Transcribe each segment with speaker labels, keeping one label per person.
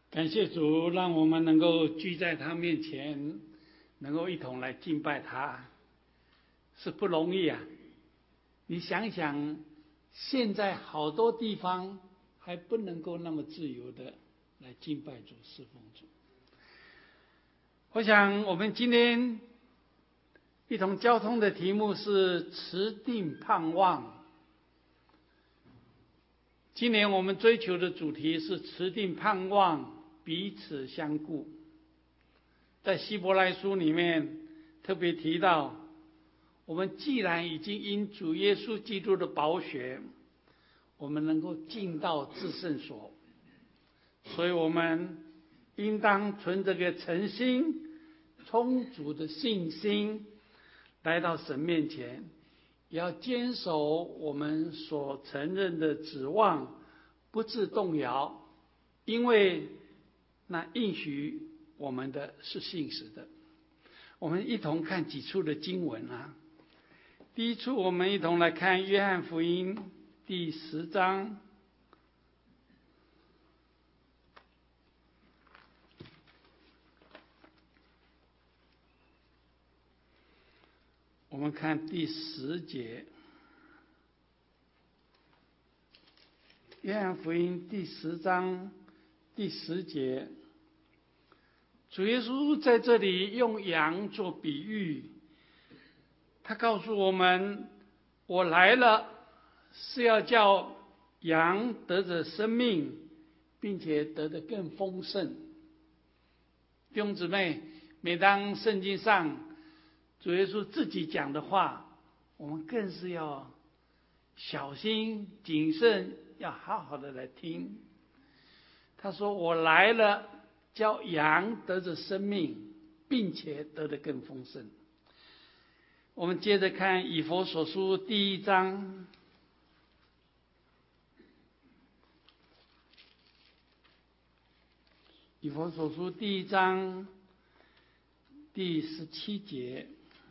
Speaker 1: 感谢主，让我们能够聚在他面前，能够一同来敬拜他，是不容易啊！你想想，现在好多地方还不能够那么自由的来敬拜主、侍奉主。我想我们今天一同交通的题目是持定盼望。今年我们追求的主题是持定盼望，彼此相顾。在希伯来书里面特别提到，我们既然已经因主耶稣基督的宝血，我们能够进到至圣所，所以我们应当存着个诚心、充足的信心来到神面前，也要坚守我们所承认的指望，不致动摇，因为那应许我们的是信实的。我们一同看几处的经文啊。第一处，我们一同来看约翰福音第10章。我们看第10节，约翰福音第10章第10节，主耶稣在这里用羊做比喻，他告诉我们，我来了是要叫羊得着生命，并且得得更丰盛。弟兄姊妹，每当圣经上主耶稣自己讲的话，我们更是要小心谨慎，要好好的来听。他说，我来了叫羊得着生命，并且得得更丰盛。我们接着看以弗所书第1章，以弗所书第1章第17节。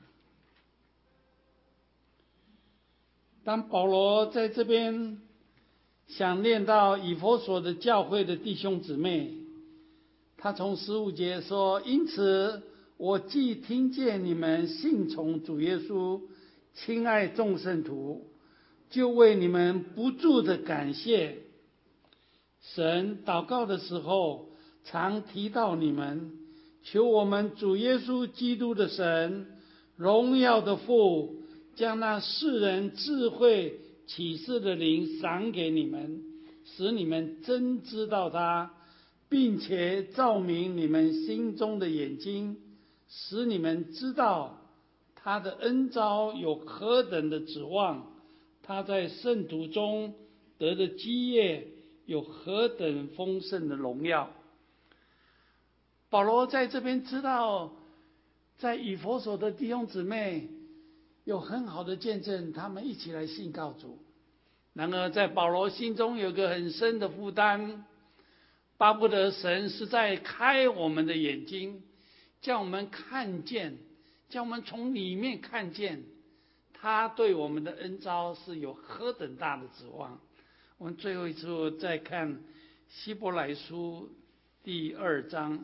Speaker 1: 当保罗在这边想念到以弗所的教会的弟兄姊妹，他从15节说，因此我既听见你们信从主耶稣，亲爱众圣徒，就为你们不住的感谢神。祷告的时候常提到你们，求我们主耶稣基督的神，荣耀的父，将那世人智慧启示的灵赏给你们，使你们真知道他，并且照明你们心中的眼睛，使你们知道他的恩召有何等的指望，他在圣徒中得的基业有何等丰盛的荣耀。保罗在这边知道，在以弗所的弟兄姊妹有很好的见证，他们一起来信靠主。然而在保罗心中有个很深的负担，巴不得神是在开我们的眼睛，叫我们看见，叫我们从里面看见他对我们的恩召是有何等大的指望。我们最后一次再看希伯来书第2章，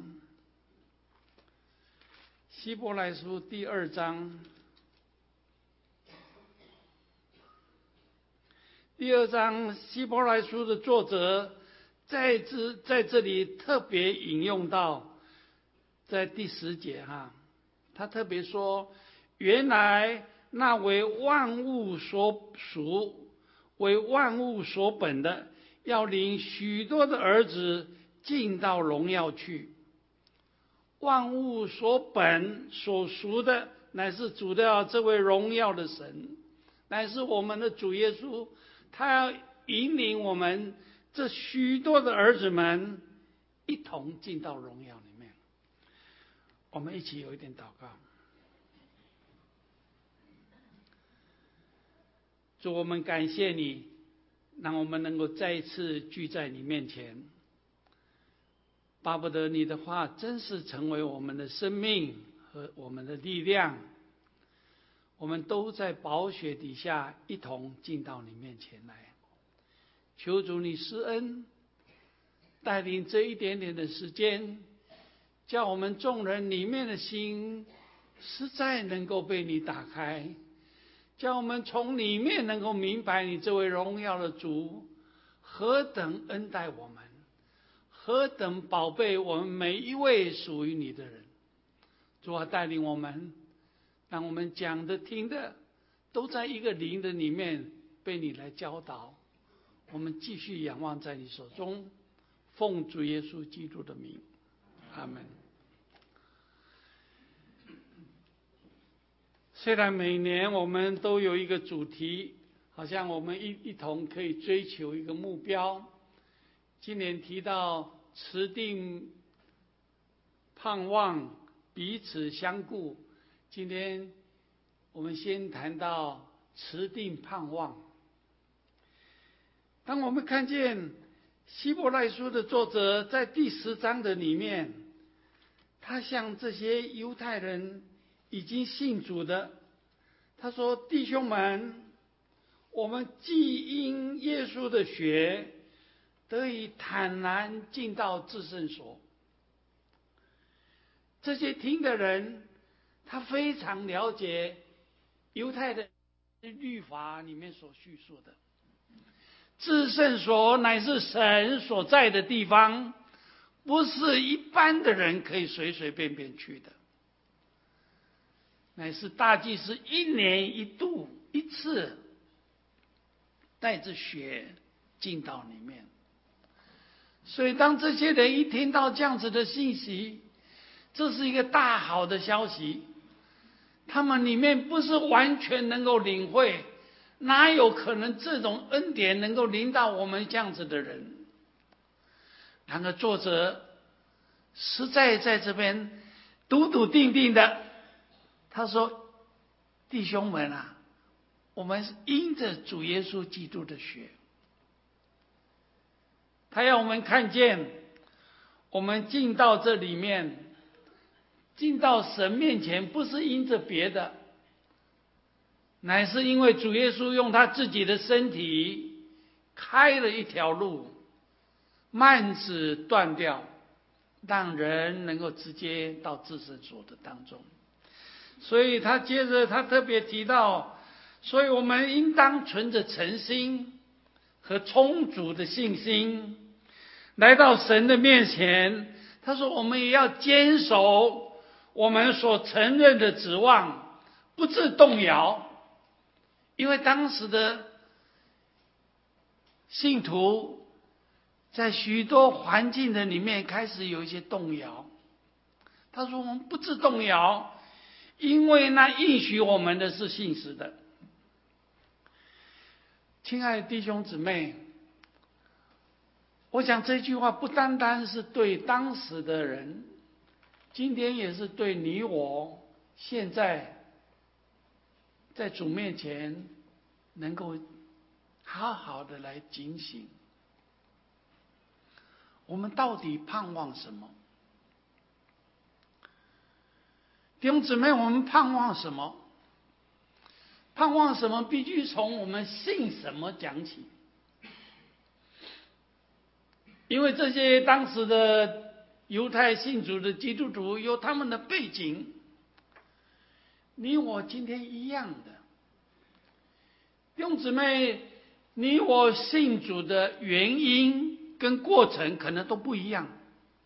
Speaker 1: 希伯来书第2章，第2章希伯来书的作者在这里特别引用到，在第10节他特别说，原来那为万物所属、为万物所本的，要领许多的儿子进到荣耀去。万物所本所属的，乃是主的这位荣耀的神，乃是我们的主耶稣，他要引领我们这许多的儿子们一同进到荣耀里面。我们一起有一点祷告。主，我们感谢你，让我们能够再一次聚在你面前，巴不得你的话真是成为我们的生命和我们的力量，我们都在宝血底下一同进到你面前来。求主你施恩， 带领这一点点的时间，叫我们众人里面的心实在能够被你打开，叫我们从里面能够明白你这位荣耀的主何等恩待我们，何等宝贝我们每一位属于你的人。主啊，带领我们，让我们讲的听的都在一个灵的里面被你来教导。我们继续仰望在你手中，奉主耶稣基督的名，阿们。虽然每年我们都有一个主题，好像我们一同可以追求一个目标。今年提到持定盼望，彼此相顾。今天我们先谈到持定盼望。当我们看见希伯来书的作者在第10章的里面，他向这些犹太人已经信主的，他说：弟兄们，我们既因耶稣的血得以坦然进到至圣所。这些听的人，他非常了解犹太的律法里面所叙述的，至圣所乃是神所在的地方，不是一般的人可以随随便便去的，乃是大祭司1年1度1次带着血进到里面。所以当这些人一听到这样子的信息，这是一个大好的消息，他们里面不是完全能够领会，哪有可能这种恩典能够临到我们这样子的人？然而作者实在在这边笃笃定定的，他说：弟兄们啊，我们是因着主耶稣基督的血，他要我们看见，我们进到这里面，进到神面前，不是因着别的，乃是因为主耶稣用他自己的身体开了一条路，幔子断掉，让人能够直接到至圣所的当中。所以他接着他特别提到，所以我们应当存着诚心和充足的信心来到神的面前。他说我们也要坚守我们所承认的指望，不致动摇。因为当时的信徒在许多环境的里面开始有一些动摇。他说我们不致动摇，因为那应许我们的是信实的。亲爱的弟兄姊妹，我想这句话不单单是对当时的人，今天也是对你我现在在主面前能够好好的来警醒。我们到底盼望什么？弟兄姊妹，我们盼望什么？盼望什么必须从我们信什么讲起。因为这些当时的犹太信主的基督徒有他们的背景，你我今天一样的。弟兄姊妹，你我信主的原因跟过程可能都不一样。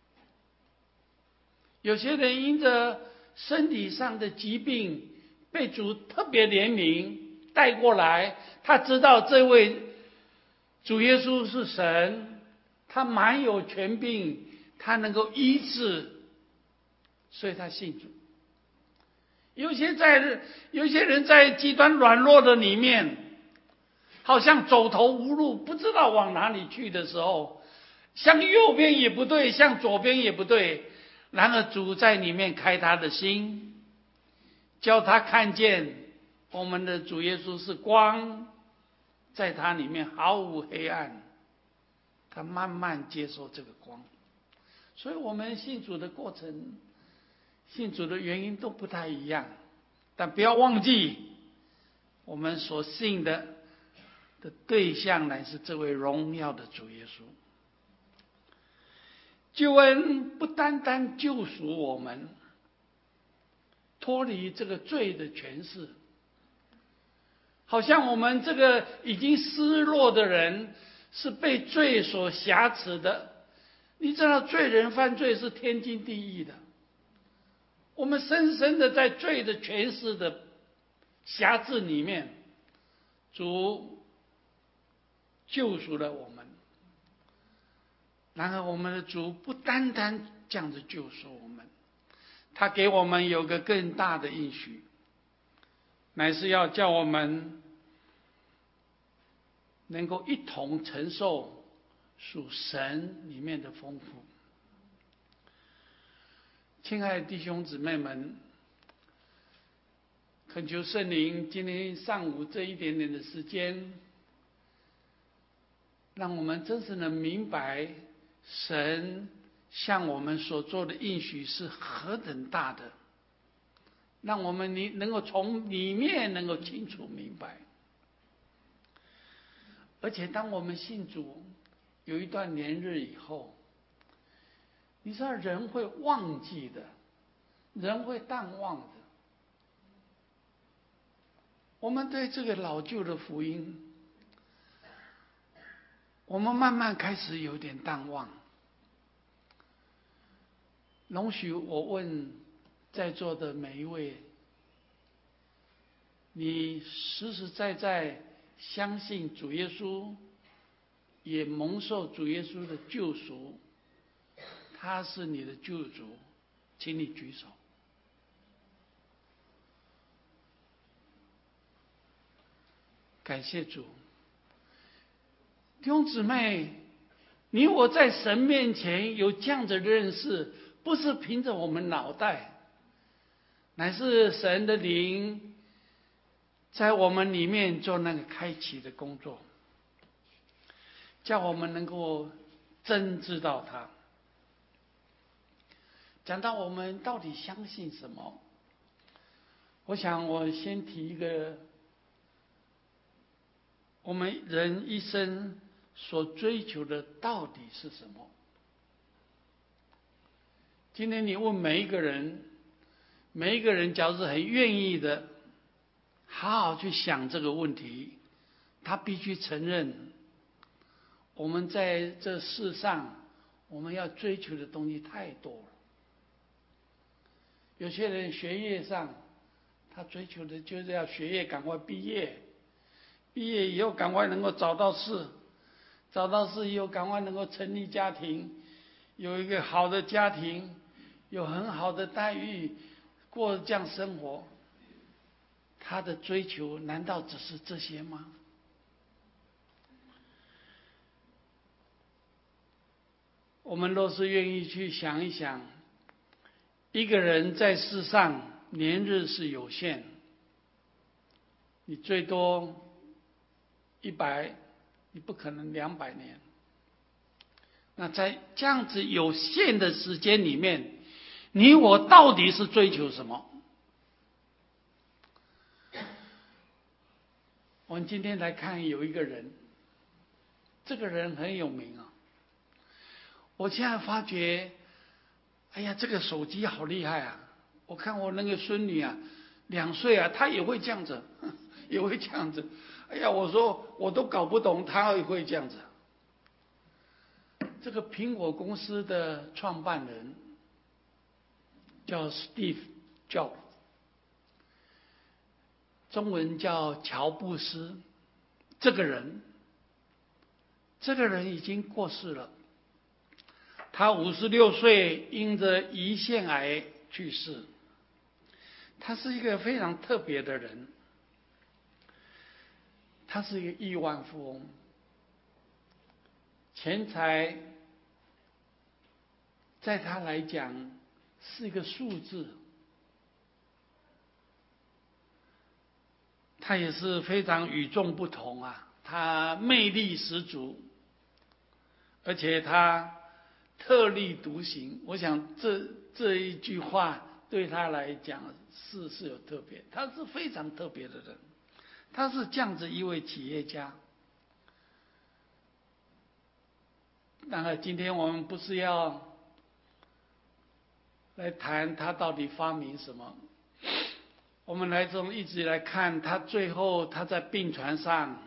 Speaker 1: 有些人因着身体上的疾病被主特别怜悯带过来，他知道这位主耶稣是神，他满有权柄，他能够医治，所以他信主。有些人在极端软弱的里面，好像走投无路，不知道往哪里去的时候，向右边也不对，向左边也不对，然而主在里面开他的心，叫他看见我们的主耶稣是光，在他里面毫无黑暗，他慢慢接受这个光。所以我们信主的过程，信主的原因都不太一样，但不要忘记我们所信的对象乃是这位荣耀的主耶稣。 救恩不单单救赎我们，脱离这个罪的权势，好像我们这个已经失落的人是被罪所挟持的。你知道罪人犯罪是天经地义的，我们深深的在罪的权势的辖制里面，主救赎了我们。然而我们的主不单单这样子救赎我们，他给我们有个更大的应许，乃是要叫我们能够一同承受属神里面的丰富。亲爱的弟兄姊妹们，恳求圣灵今天上午这一点点的时间，让我们真是能明白神向我们所做的应许是何等大的，让我们能够从里面能够清楚明白。而且当我们信主有一段年日以后，你知道人会忘记的，人会淡忘的。我们对这个老旧的福音，我们慢慢开始有点淡忘。容许我问在座的每一位，你实实在在相信主耶稣，也蒙受主耶稣的救赎，他是你的救主，请你举手。感谢主。弟兄姊妹，你我在神面前有这样的认识，不是凭着我们脑袋，乃是神的灵在我们里面做那个开启的工作，叫我们能够真知道他。讲到我们到底相信什么，我想我先提一个我们人一生所追求的到底是什么。今天你问每一个人，每一个人假如是很愿意的好好去想这个问题，他必须承认，我们在这世上我们要追求的东西太多了。有些人学业上他追求的就是要学业赶快毕业，毕业以后赶快能够找到事，找到事以后赶快能够成立家庭，有一个好的家庭，有很好的待遇，过这样生活。他的追求难道只是这些吗？我们若是愿意去想一想，一个人在世上年日是有限，你最多100，你不可能200年。那在这样子有限的时间里面，你我到底是追求什么？我们今天来看有一个人，这个人很有名啊。我现在发觉，哎呀，这个手机好厉害啊！我看我那个孙女啊，2岁啊，她也会这样子，也会这样子。哎呀，我说我都搞不懂，她也会这样子。这个苹果公司的创办人叫 Steve Jobs， 中文叫乔布斯。这个人已经过世了，他56岁因着胰腺癌去世。他是一个非常特别的人，他是一个亿万富翁，钱财在他来讲是一个数字。他也是非常与众不同啊，他魅力十足，而且他特立独行。我想这一句话对他来讲是有特别，他是非常特别的人，他是这样子一位企业家。当然今天我们不是要来谈他到底发明什么。我们一直来看他最后他在病床上，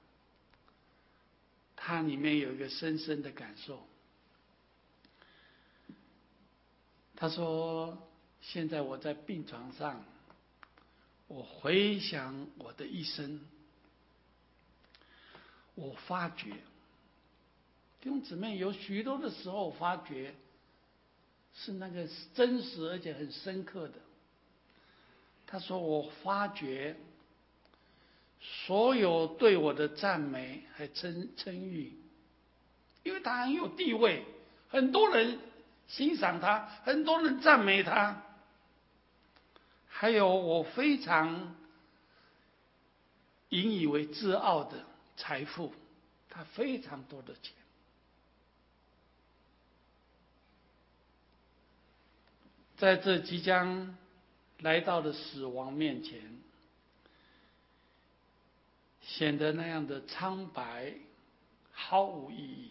Speaker 1: 他里面有一个深深的感受。他说：“现在我在病床上，我回想我的一生，我发觉，弟兄姊妹有许多的时候发觉是那个真实而且很深刻的。”他说：“我发觉所有对我的赞美和称誉，因为他很有地位，很多人欣赏他，很多人赞美他。还有我非常引以为自傲的财富，他非常多的钱。在这即将来到的死亡面前，显得那样的苍白，毫无意义。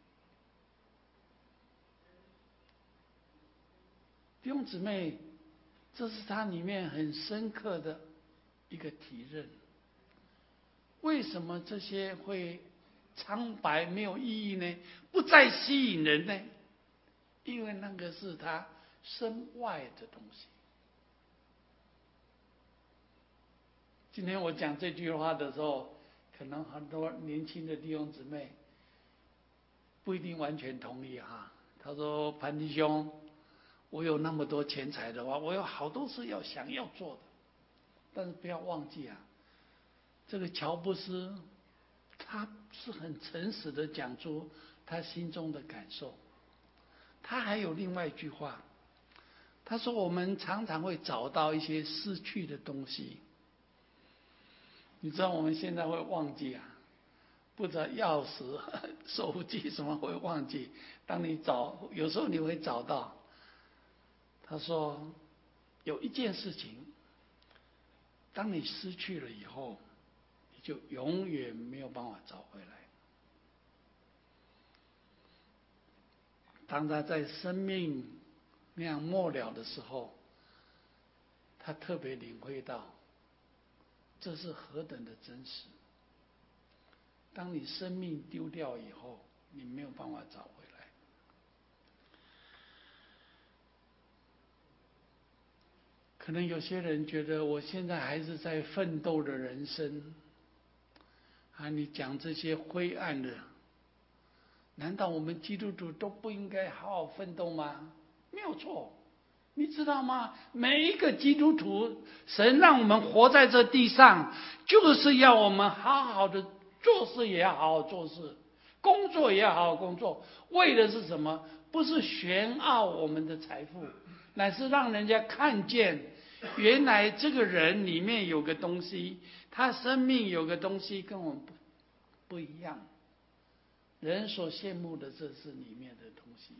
Speaker 1: 弟兄姊妹，这是他里面很深刻的一个体认。为什么这些会苍白没有意义呢？不再吸引人呢？因为那个是他身外的东西。今天我讲这句话的时候，可能很多年轻的弟兄姊妹不一定完全同意哈。他说：“潘弟兄，我有那么多钱财的话，我有好多事想要做的，但是不要忘记啊，这个乔布斯他是很诚实的讲出他心中的感受。他还有另外一句话，他说我们常常会找到一些失去的东西。你知道我们现在会忘记啊，不知道钥匙、手机什么会忘记。当你有时候你会找到。他说有一件事情，当你失去了以后，你就永远没有办法找回来。当他在生命那样末了的时候，他特别领会到这是何等的真实。当你生命丢掉以后，你没有办法找回来。可能有些人觉得我现在还是在奋斗的人生啊，你讲这些灰暗的，难道我们基督徒都不应该好好奋斗吗？没有错。你知道吗？每一个基督徒，神让我们活在这地上，就是要我们好好的做事，也要好好做事，工作也要好好工作。为的是什么？不是炫耀我们的财富，乃是让人家看见，原来这个人里面有个东西，他生命有个东西跟我们不一样。人所羡慕的，这是里面的东西。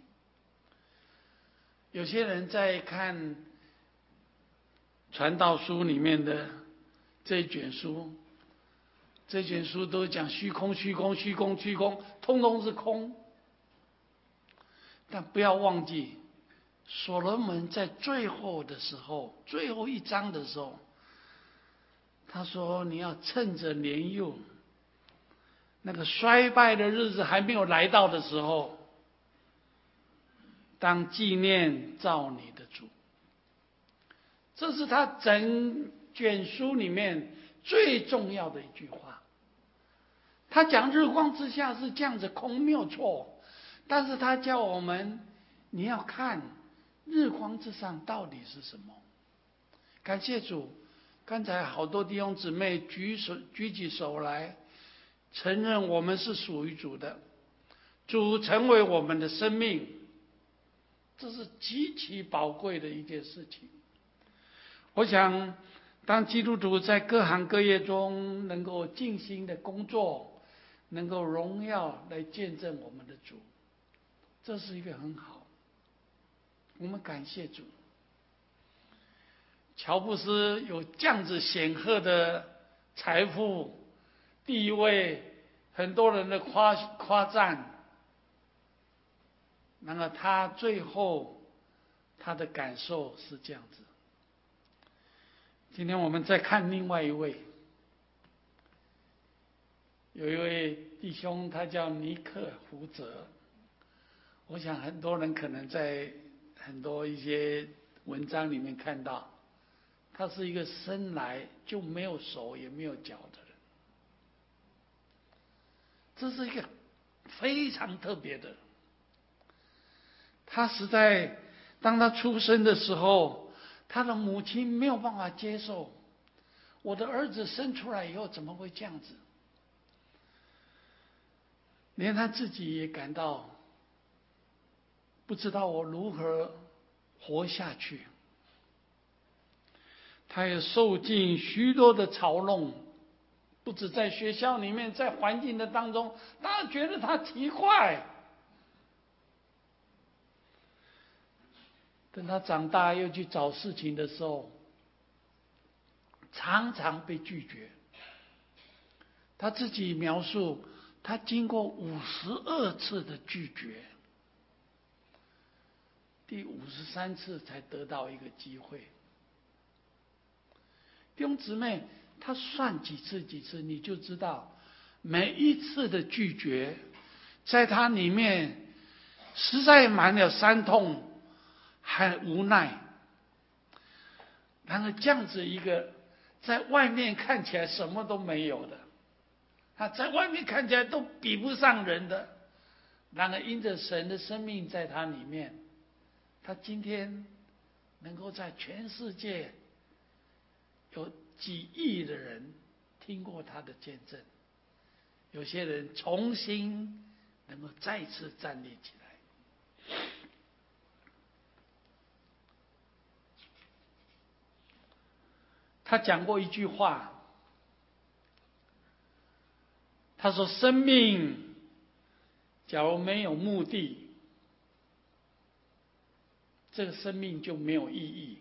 Speaker 1: 有些人在看传道书里面的这一卷书，这卷书都讲虚空，虚空，虚空，虚空，通通是空。但不要忘记，所罗门在最后的时候，最后一章的时候，他说：“你要趁着年幼，那个衰败的日子还没有来到的时候，当纪念造你的主。”这是他整卷书里面最重要的一句话。他讲日光之下是这样子空，没有错，但是他叫我们，你要看日光之上到底是什么。感谢主，刚才好多弟兄姊妹举起手来，承认我们是属于主的，主成为我们的生命，这是极其宝贵的一件事情。我想，当基督徒在各行各业中能够尽心的工作，能够荣耀来见证我们的主，这是一个很好。我们感谢主。乔布斯有这样子显赫的财富、地位，很多人的夸赞。然而他最后， 他的感受是这样子。今天我们再看另外一位，有一位弟兄，他叫尼克胡泽。我想很多人可能在很多一些文章里面看到，他是一个生来就没有手也没有脚的人。这是一个非常特别的。他实在，当他出生的时候，他的母亲没有办法接受，我的儿子生出来以后怎么会这样子？连他自己也感到不知道我如何活下去。他也受尽许多的嘲弄，不止在学校里面，在环境的当中，大家觉得他奇怪。等他长大又去找事情的时候，常常被拒绝。他自己描述，他经过52次的拒绝，第53次才得到一个机会。弟兄姊妹，他算几次，你就知道，每一次的拒绝，在他里面实在满了伤痛和无奈。然而这样子一个在外面看起来什么都没有的，他在外面看起来都比不上人的，然而因着神的生命在他里面，他今天能够在全世界有几亿的人听过他的见证，有些人重新能够再次站立起来。他讲过一句话，他说：生命假如没有目的，这个生命就没有意义。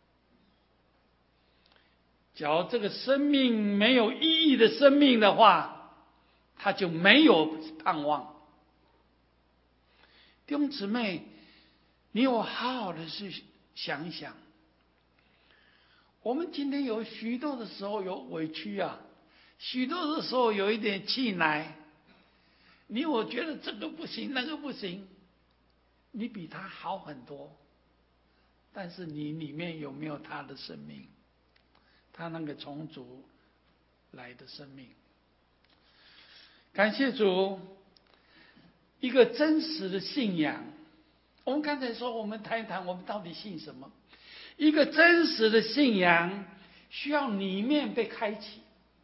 Speaker 1: 假如这个生命没有意义的生命的话，他就没有盼望。弟兄姊妹，你有好好的去想一想，我们今天有许多的时候有委屈啊，许多的时候有一点气馁，我觉得这个不行，那个不行，你比他好很多，但是你里面有没有他的生命？他那个从主来的生命。感谢主，一个真实的信仰。我们刚才说，我们谈一谈我们到底信什么？一个真实的信仰需要里面被开启。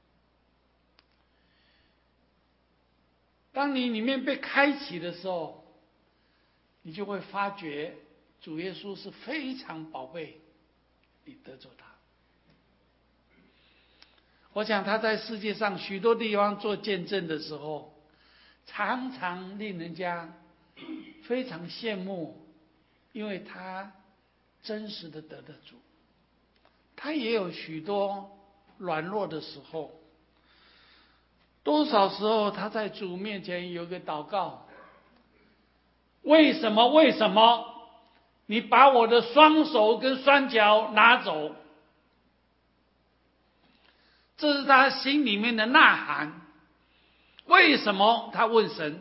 Speaker 1: 当你里面被开启的时候，你就会发觉主耶稣是非常宝贝你得着他。我想他在世界上许多地方做见证的时候，常常令人家非常羡慕，因为他真实的得得主。他也有许多软弱的时候，多少时候他在主面前有个祷告：为什么你把我的双手跟双脚拿走？这是他心里面的呐喊。为什么？他问神。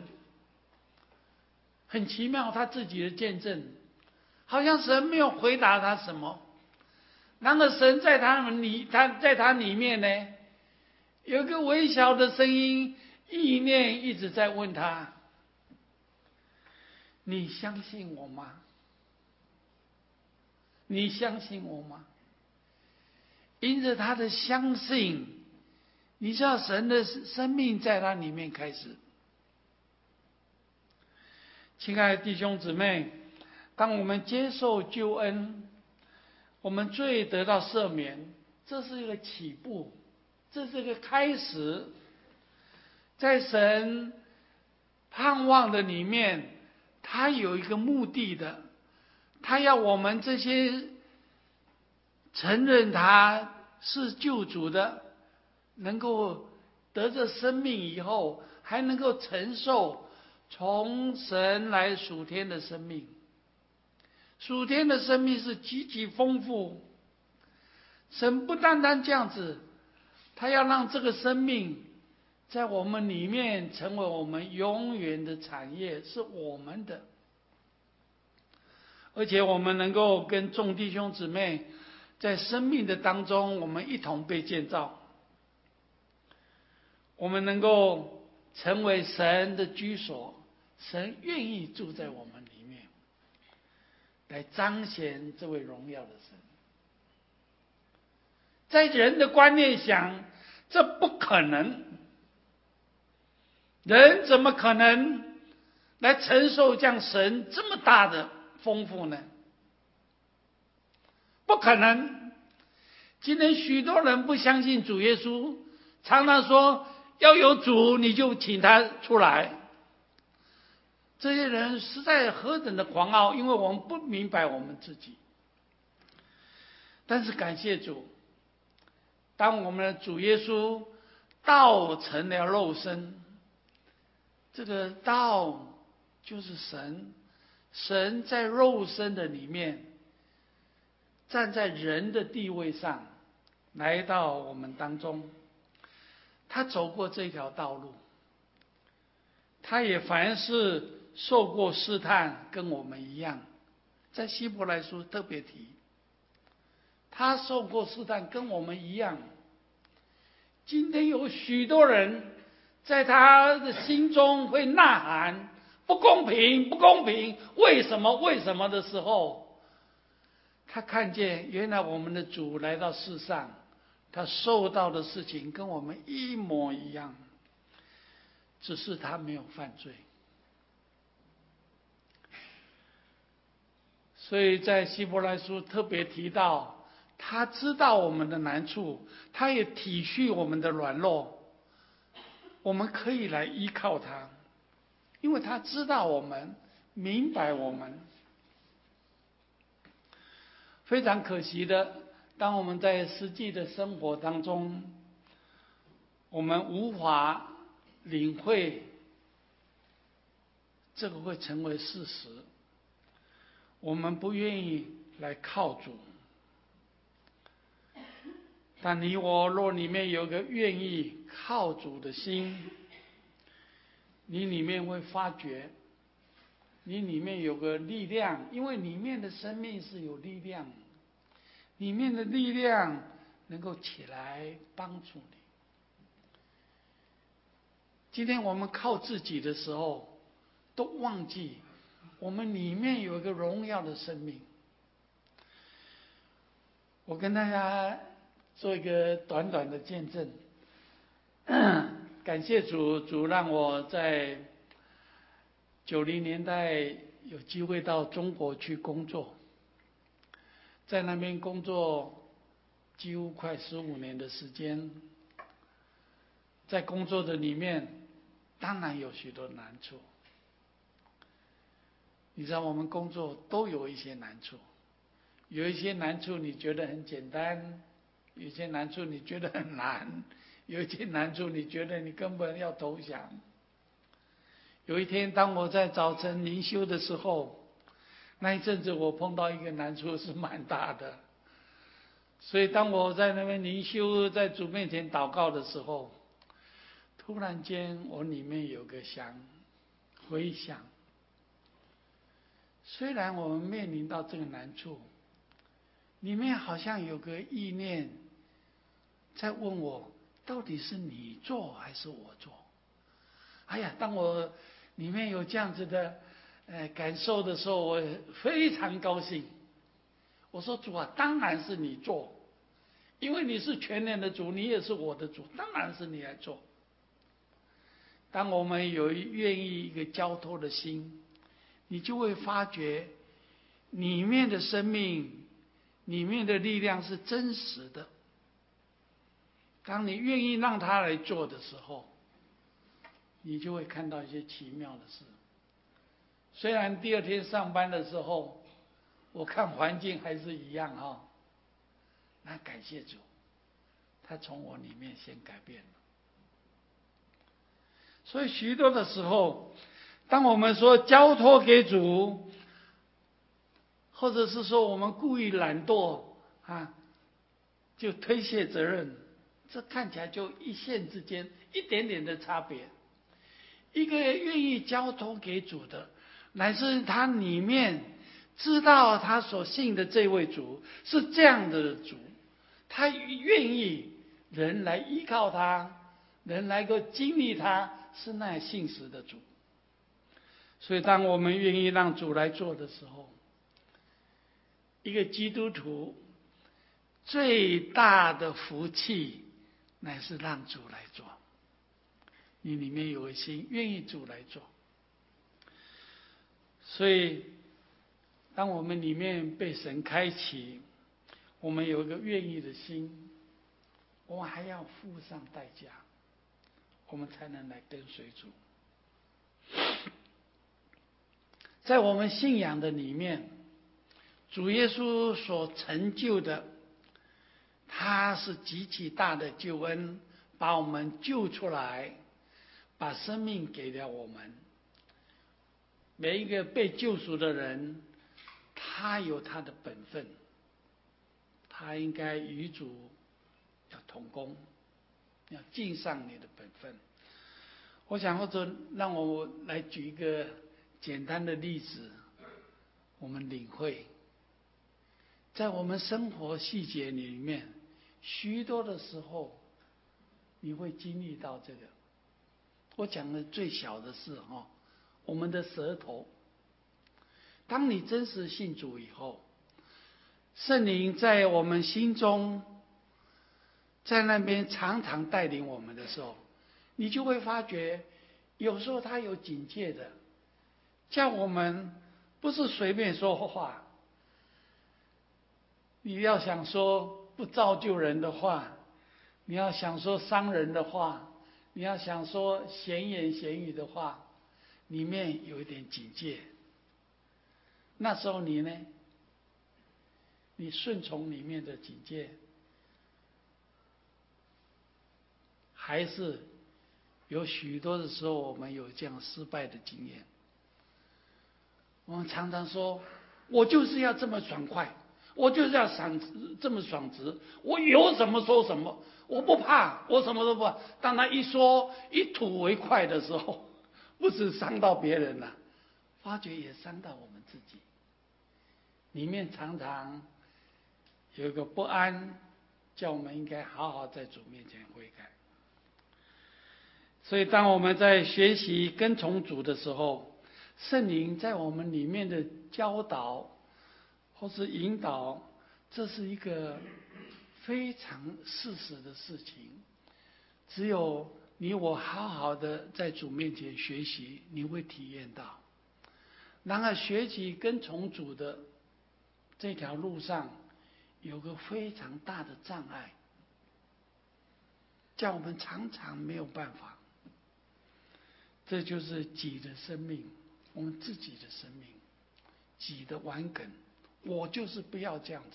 Speaker 1: 很奇妙，他自己的见证，好像神没有回答他什么。然而神在他里面呢，有一个微小的声音，意念一直在问他：你相信我吗？你相信我吗？因着他的相信，你知道神的生命在他里面开始。亲爱的弟兄姊妹，当我们接受救恩，我们罪得到赦免，这是一个起步，这是一个开始。在神盼望的里面，他有一个目的的，他要我们这些承认他是救主的，能够得着生命以后，还能够承受从神来属天的生命。 属天的生命是极其丰富。神不单单这样子，他要让这个生命在我们里面成为我们永远的产业，是我们的。而且我们能够跟众弟兄姊妹在生命的当中，我们一同被建造，我们能够成为神的居所，神愿意住在我们里面，来彰显这位荣耀的神。在人的观念想，这不可能，人怎么可能来承受像神这么大的丰富呢？不可能。今天许多人不相信主耶稣，常常说要有主你就请他出来。这些人实在何等的狂傲，因为我们不明白我们自己。但是感谢主，当我们的主耶稣道成了肉身，这个道就是神，神在肉身的里面，站在人的地位上来到我们当中。他走过这条道路，他也凡是受过试探，跟我们一样。在希伯来书特别提，他受过试探，跟我们一样。今天有许多人在他的心中会呐喊不公平，不公平，为什么为什么的时候，他看见原来我们的主来到世上，他受到的事情跟我们一模一样，只是他没有犯罪。所以在希伯来书特别提到，他知道我们的难处，他也体恤我们的软弱，我们可以来依靠他，因为他知道我们，明白我们。非常可惜的，当我们在实际的生活当中，我们无法领会这个会成为事实，我们不愿意来靠主。但你我若里面有个愿意靠主的心，你里面会发觉，你里面有个力量，因为里面的生命是有力量，里面的力量能够起来帮助你。今天我们靠自己的时候，都忘记我们里面有一个荣耀的生命。我跟大家做一个短短的见证。感谢主，主让我在90年代有机会到中国去工作，在那边工作几乎快15年的时间。在工作的里面，当然有许多难处。你知道我们工作都有一些难处，有一些难处你觉得很简单，有一些难处你觉得很难，有一些难处你觉得你根本要投降。有一天当我在早晨灵修的时候，那一阵子我碰到一个难处是蛮大的，所以当我在那边灵修，在主面前祷告的时候，突然间我里面有个回想，虽然我们面临到这个难处，里面好像有个意念在问我，到底是你做还是我做？哎呀，当我里面有这样子的感受的时候，我非常高兴。我说主啊，当然是你做，因为你是全能的主，你也是我的主，当然是你来做。当我们有愿意一个交托的心，你就会发觉里面的生命，里面的力量是真实的。当你愿意让他来做的时候，你就会看到一些奇妙的事。虽然第二天上班的时候，我看环境还是一样哈，那感谢主，他从我里面先改变了。所以许多的时候，当我们说交托给主， 或者是说我们故意懒惰就推卸责任，这看起来就一线之间一点点的差别。一个愿意交托给主的，乃是他里面知道他所信的这位主是这样的主，他愿意人来依靠他，人来够经历他是那信实的主。所以当我们愿意让主来做的时候，一个基督徒最大的福气乃是让主来做。你里面有个心愿意主来做，所以当我们里面被神开启，我们有一个愿意的心，我们还要付上代价，我们才能来跟随主。在我们信仰的里面，主耶稣所成就的，他是极其大的救恩，把我们救出来，把生命给了我们。每一个被救赎的人，他有他的本分，他应该与主要同工，要尽上你的本分。我想或者让我来举一个简单的例子，我们领会，在我们生活细节里面，许多的时候你会经历到这个。我讲的最小的是我们的舌头。当你真实信主以后，圣灵在我们心中，在那边常常带领我们的时候，你就会发觉，有时候他有警戒的，叫我们不是随便说话。你要想说不造就人的话，你要想说伤人的话，你要想说闲言闲语的话，里面有一点警戒。那时候你呢？你顺从里面的警戒，还是有许多的时候我们有这样失败的经验？我们常常说，我就是要这么爽快，我就是要这么爽直，我有什么说什么，我不怕，我什么都不怕。当他一说一吐为快的时候，不是伤到别人了，发觉也伤到我们自己。里面常常有一个不安，叫我们应该好好在主面前悔改。所以当我们在学习跟从主的时候，圣灵在我们里面的教导或是引导，这是一个非常事实的事情。只有你我好好的在主面前学习，你会体验到。然而学习跟从主的这条路上，有个非常大的障碍，叫我们常常没有办法。这就是己的生命，我们自己的生命，己的顽梗，我就是不要这样子。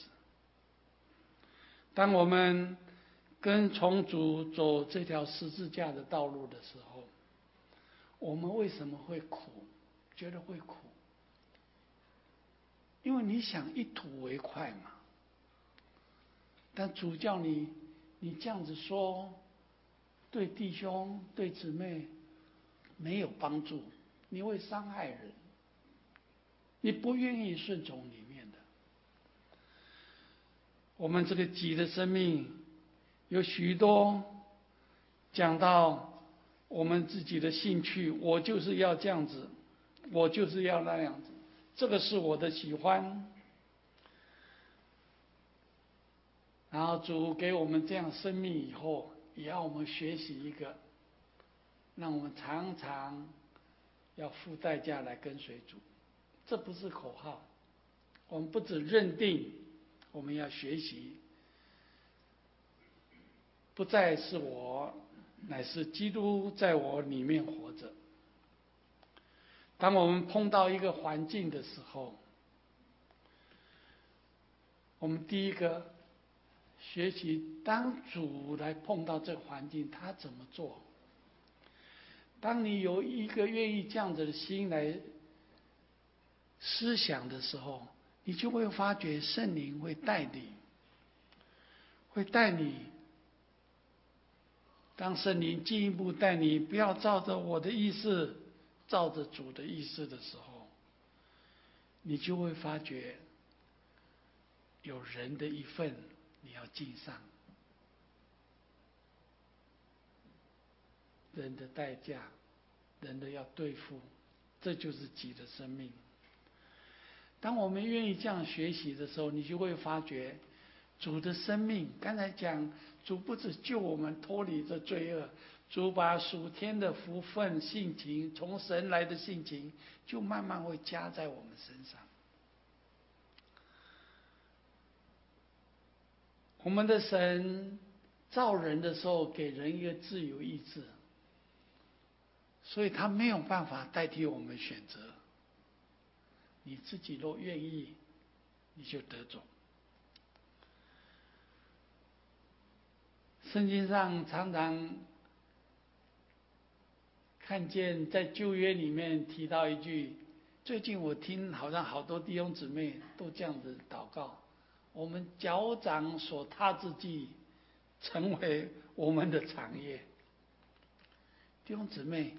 Speaker 1: 当我们跟从主走这条十字架的道路的时候，我们为什么会苦？觉得会苦，因为你想一吐为快嘛。但主叫你这样子说，对弟兄对姊妹没有帮助，你会伤害人，你不愿意顺从里面的。我们这个己的生命有许多讲到我们自己的兴趣，我就是要这样子，我就是要那样子，这个是我的喜欢。然后主给我们这样生命以后，也要我们学习一个，让我们常常要付代价来跟随主。这不是口号，我们不只认定，我们要学习，不再是我，乃是基督在我里面活着。当我们碰到一个环境的时候，我们第一个学习，当主来碰到这个环境，他怎么做？当你有一个愿意这样子的心来思想的时候， 你就会发觉圣灵会带你，会带你。当圣灵进一步带你，不要照着我的意思，照着主的意思的时候，你就会发觉有人的一份你要尽上，人的代价，人的要对付，这就是己的生命。当我们愿意这样学习的时候，你就会发觉主的生命。刚才讲，主不只救我们脱离这罪恶，主把属天的福分性情，从神来的性情，就慢慢会加在我们身上。我们的神造人的时候，给人一个自由意志，所以他没有办法代替我们选择。你自己若愿意，你就得种。圣经上常常看见在旧约里面提到一句，最近我听好像好多弟兄姊妹都这样子祷告：我们脚掌所踏之地，成为我们的产业。弟兄姊妹，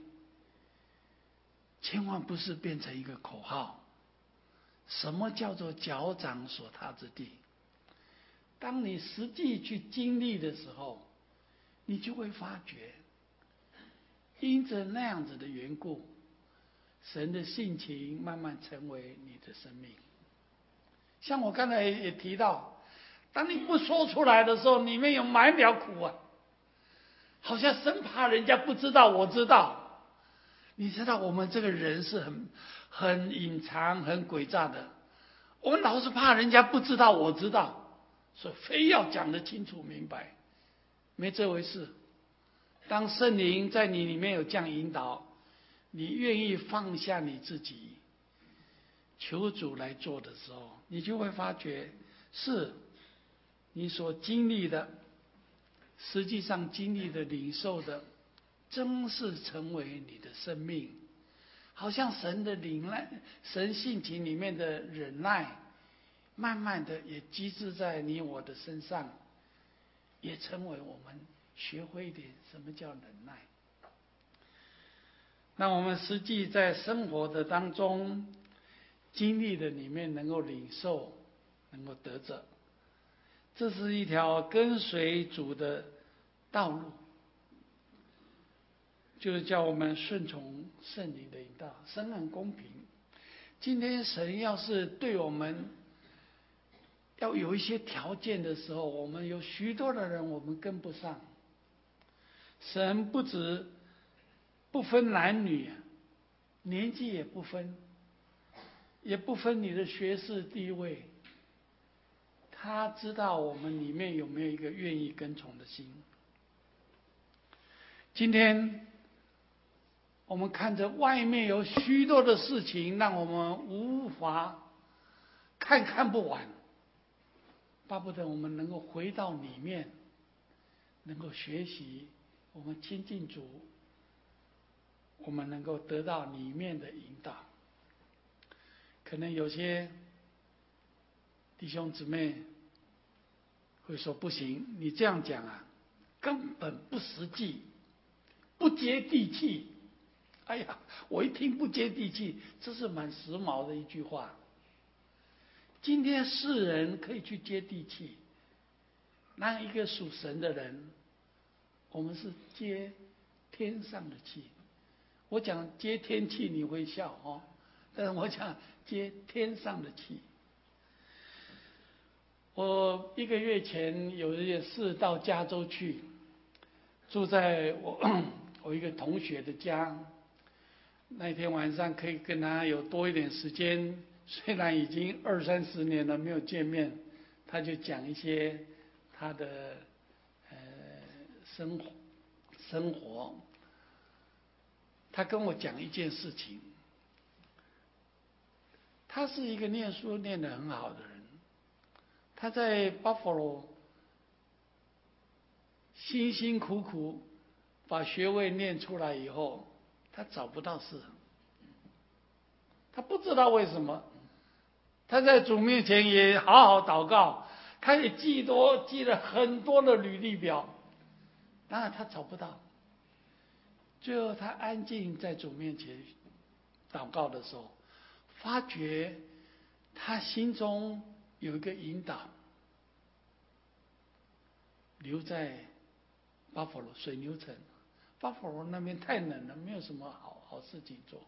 Speaker 1: 千万不是变成一个口号。什么叫做脚掌所踏之地？当你实际去经历的时候，你就会发觉，因着那样子的缘故，神的性情慢慢成为你的生命。像我刚才也提到，当你不说出来的时候，里面有满了苦啊，好像生怕人家不知道，我知道。你知道我们这个人是很隐藏、很诡诈的，我们老是怕人家不知道，我知道，所以非要讲得清楚明白。没这回事。当圣灵在你里面有这样引导，你愿意放下你自己，求主来做的时候，你就会发觉，是你所经历的，实际上经历的、领受的，真是成为你的生命。好像神的忍耐，神性情里面的忍耐，慢慢的也机制在你我的身上，也成为我们学会一点什么叫忍耐。那我们实际在生活的当中经历的里面能够领受，能够得着，这是一条跟随主的道路，就是叫我们顺从圣灵的引导。神很公平，今天神要是对我们要有一些条件的时候，我们有许多的人我们跟不上。神不止不分男女，年纪也不分，也不分你的学识地位，他知道我们里面有没有一个愿意跟从的心。今天我们看着外面有许多的事情，让我们无法看不完，巴不得我们能够回到里面，能够学习，我们亲近主，我们能够得到里面的引导。可能有些弟兄姊妹会说，不行，你这样讲啊，根本不实际，不接地气。哎呀，我一听不接地气，这是蛮时髦的一句话。今天世人可以去接地气，那一个属神的人，我们是接天上的气。我讲接天气你会笑哦，但是我讲接天上的气。我1个月前有一件事到加州去，住在我一个同学的家。那天晚上可以跟他有多一点时间，虽然已经20-30年了没有见面，他就讲一些他的生活。他跟我讲一件事情，他是一个念书念得很好的人，他在 Buffalo 辛辛苦苦把学位念出来以后，他找不到事，他不知道为什么。 他在主面前也好好祷告，他也寄了很多的履历表，当然他找不到。最后他安静在主面前祷告的时候，发觉他心中有一个引导，留在巴佛罗水牛城。巴佛罗那边太冷了，没有什么好事情做。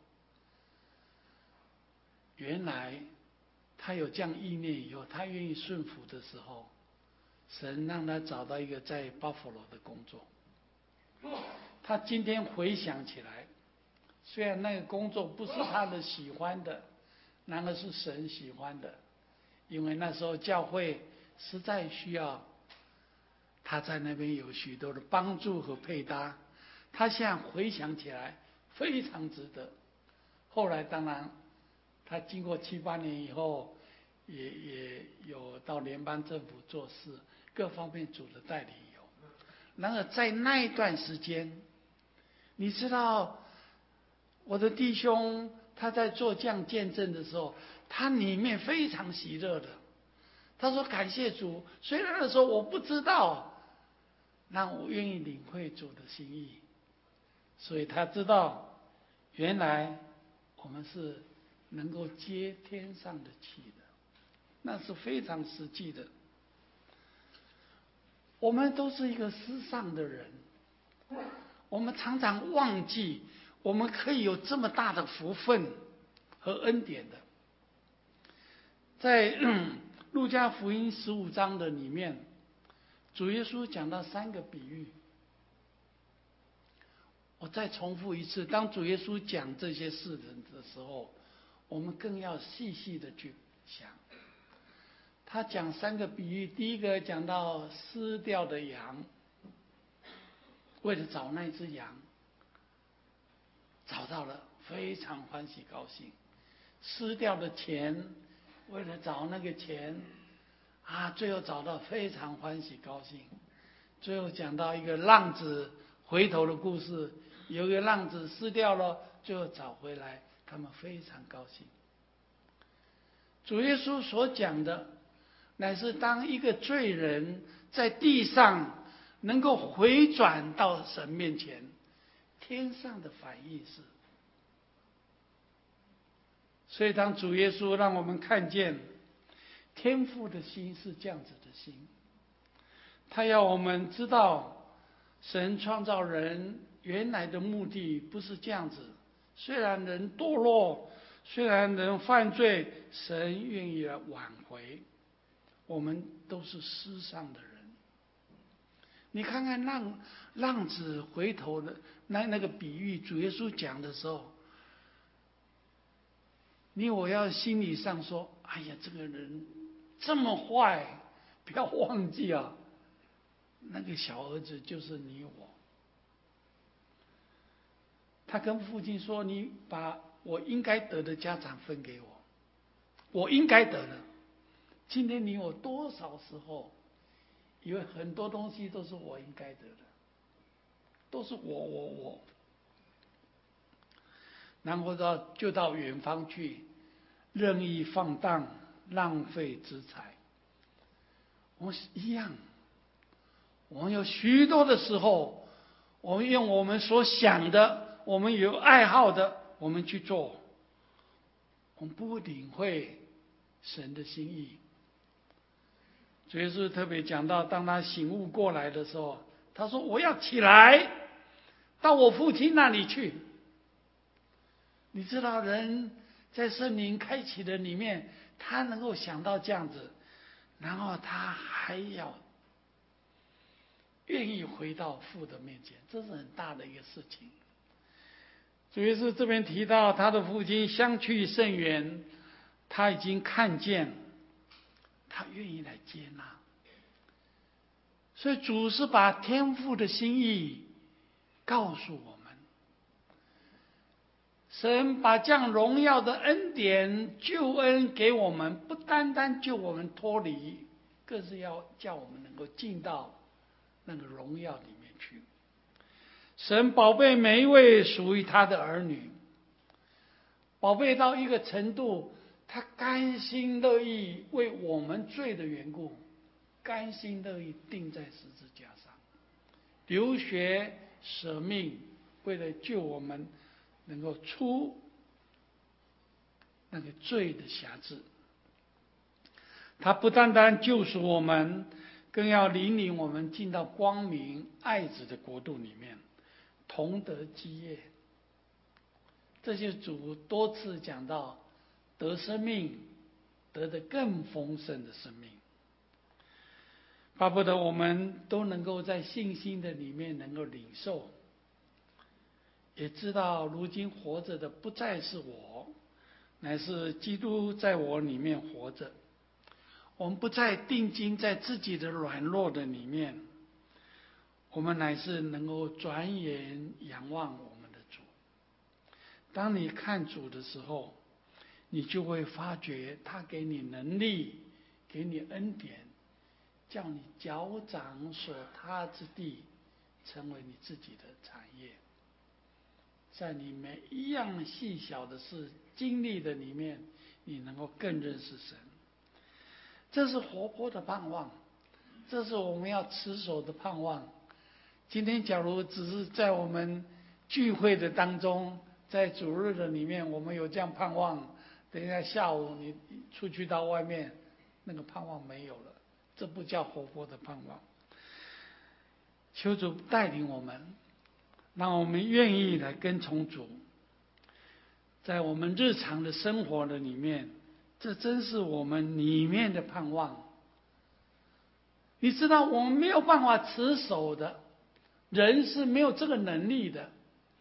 Speaker 1: 原来他有这样意念以后，他愿意顺服的时候，神让他找到一个在巴佛罗的工作。他今天回想起来，虽然那个工作不是他的喜欢的，然而是神喜欢的，因为那时候教会实在需要他在那边有许多的帮助和配搭。他现在回想起来非常值得。后来当然他经过7、8年以后，也有到联邦政府做事，各方面主的带领有。然而在那一段时间，你知道我的弟兄他在做这样见证的时候，他里面非常喜乐的。他说感谢主，虽然那时候我不知道，让我愿意领会主的心意。所以他知道原来我们是能够接天上的气的，那是非常实际的。我们都是一个世上的人，我们常常忘记我们可以有这么大的福分和恩典的。在路加福音15章的里面，主耶稣讲到3个比喻。我再重复一次，当主耶稣讲这些事的时候，我们更要细细的去想。他讲3个比喻，第一个讲到失掉的羊，为了找那只羊，找到了，非常欢喜高兴。失掉的钱，为了找那个钱，最后找到，非常欢喜高兴。最后讲到一个浪子回头的故事，有一个浪子失掉了，最后找回来，他们非常高兴。主耶稣所讲的，乃是当一个罪人在地上能够回转到神面前，天上的反应是。所以当主耶稣让我们看见天父的心是这样子的心，他要我们知道神创造人原来的目的不是这样子。虽然人堕落，虽然人犯罪，神愿意来挽回。我们都是世上的人。你看看浪子回头的那个比喻，主耶稣讲的时候，我要心理上说，哎呀，这个人这么坏，不要忘记啊，那个小儿子就是你我。他跟父亲说，你把我应该得的家产分给我，我应该得的。今天你有多少时候以为很多东西都是我应该得的，都是我，然后就到远方去任意放荡，浪费资财。我们一样，我们有许多的时候，我们用我们所想的，我们有爱好的，我们去做，我们不领会神的心意。主耶稣特别讲到，当他醒悟过来的时候，他说：“我要起来，到我父亲那里去。”你知道，人在圣灵开启的里面，他能够想到这样子，然后他还要愿意回到父的面前，这是很大的一个事情。主耶稣这边提到，他的父亲相去甚远，他已经看见，他愿意来接纳。所以主是把天父的心意告诉我们。神把这样荣耀的恩典、救恩给我们，不单单救我们脱离，更是要叫我们能够进到那个荣耀里面去。神宝贝每一位属于他的儿女，宝贝到一个程度， 他甘心乐意为我们罪的缘故，甘心乐意钉在十字架上，流血舍命，为了救我们能够出那个罪的辖制。他不单单救赎我们，更要领我们进到光明爱子的国度里面，同得基业。这些主多次讲到得生命，得的更丰盛的生命。巴不得我们都能够在信心的里面能够领受，也知道如今活着的不再是我，乃是基督在我里面活着。我们不再定睛在自己的软弱的里面，我们乃是能够转眼仰望我们的主。当你看主的时候，你就会发觉他给你能力，给你恩典，叫你脚掌所踏之地成为你自己的产业。在你每一样细小的事经历的里面，你能够更认识神。这是活泼的盼望，这是我们要持守的盼望。今天假如只是在我们聚会的当中，在主日的里面，我们有这样盼望，等一下下午你出去到外面，那个盼望没有了，这不叫活泼的盼望。求主带领我们，让我们愿意来跟从主，在我们日常的生活的里面，这真是我们里面的盼望。你知道我们没有办法持守的，人是没有这个能力的。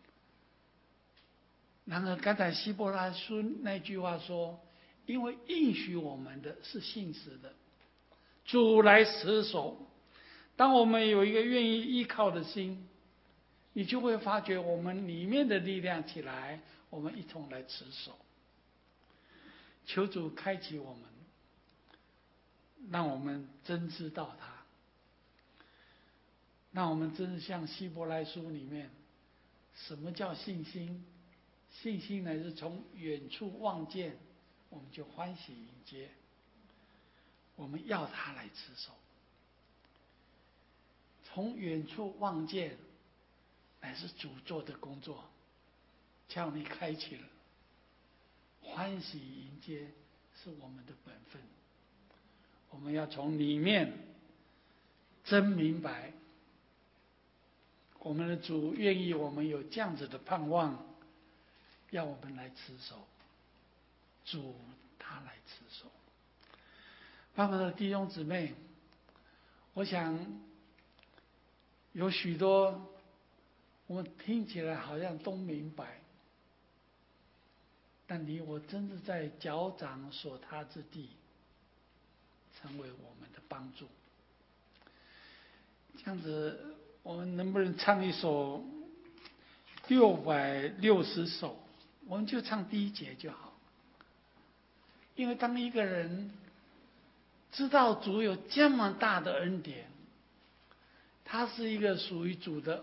Speaker 1: 然而刚才希伯来书那句话说，因为应许我们的是信实的，主来持守。当我们有一个愿意依靠的心，你就会发觉我们里面的力量起来，我们一同来持守。求主开启我们，让我们真知道他，让我们真是像希伯来书里面，什么叫信心？信心乃是从远处望见，我们就欢喜迎接。我们要他来持守。从远处望见，乃是主做的工作，叫你开启了。欢喜迎接是我们的本分，我们要从里面真明白，我们的主愿意我们有这样子的盼望，要我们来持守，主他来持守。爸爸的弟兄姊妹，我想有许多我们听起来好像都明白，但你我真是在脚掌所踏之地，成为我们的帮助。这样子，我们能不能唱一首660首？我们就唱第一节就好。因为当一个人知道主有这么大的恩典，他是一个属于主的。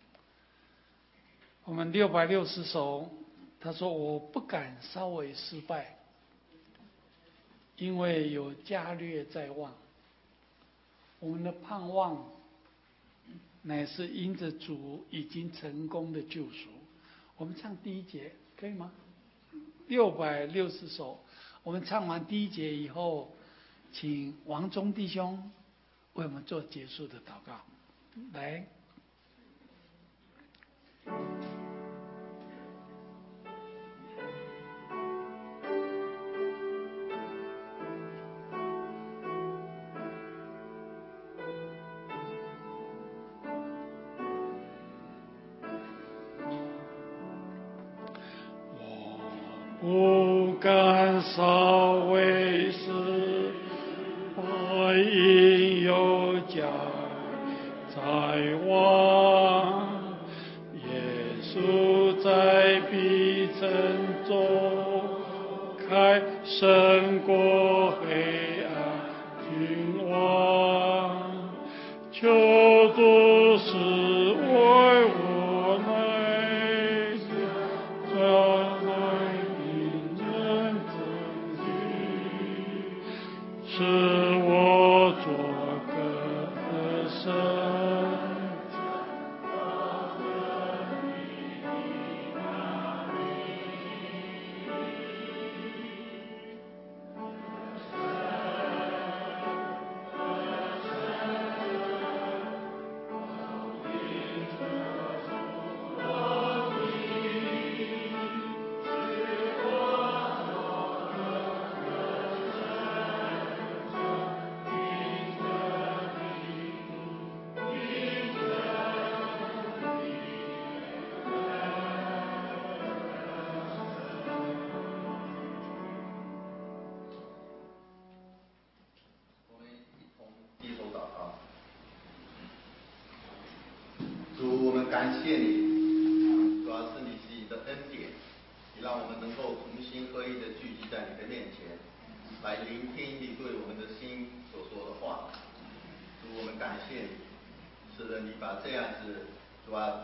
Speaker 1: 我们660首，他说我不敢稍微失败，因为有加略在望。我们的盼望乃是因着主已经成功的救赎。我们唱第一节可以吗？660首，我们唱完第一节以后，请王忠弟兄为我们做结束的祷告。来。
Speaker 2: 不敢稍微失败，因有加在望。耶稣在彼城中开，胜过黑暗君王。求主使为我内转来引人真理， 使我做个神。
Speaker 3: 主，我们感谢你，主要是你自己的恩典，也让我们能够同心合意的聚集在你的面前，来聆听你对我们的心所说的话。主，我们感谢你，是的，你把这样子，主啊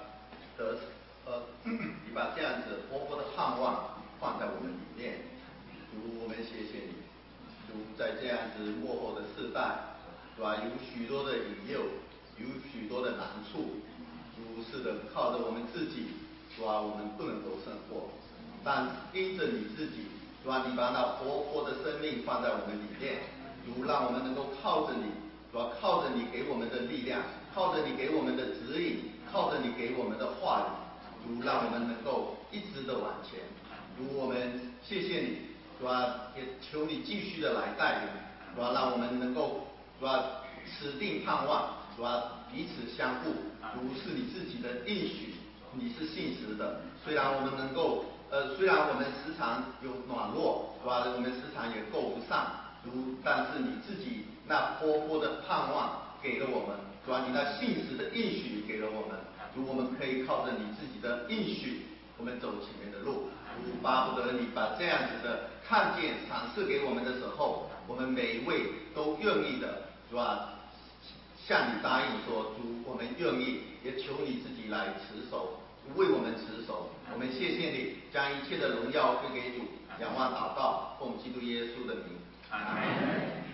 Speaker 3: 你把这样子活泼的盼望放在我们里面。主，我们谢谢你。主，在这样子幕后的世代，主啊，有许多的引诱，有许多的难处。主，是的，靠着我们自己，主啊，我们不能够胜过。但因着你自己，主啊，你把那活泼的生命放在我们里面，主，让我们能够靠着你，主啊，靠着你给我们的力量，靠着你给我们的指引，靠着你给我们的话语，主，让我们能够一直的往前。主，我们谢谢你，主啊，也求你继续的来带领，主啊，让我们能够，主啊，持定盼望，主啊，彼此相互。主，是你自己的应许，你是信实的。虽然我们能够，虽然我们时常有软弱，主啊，我们时常也够不上，主，但是你自己那活泼的盼望给了我们，主啊，你那信实的应许给了我们，主，我们可以靠着你自己的应许，我们走前面的路。主，巴不得你把这样子的看见赏赐给我们的时候，我们每一位都愿意的，主啊，向你答应说，主，我们愿意，也求你自己来持守，为我们持守。我们谢谢你，将一切的荣耀归给主，仰望祷告，奉基督耶稣的名，阿门。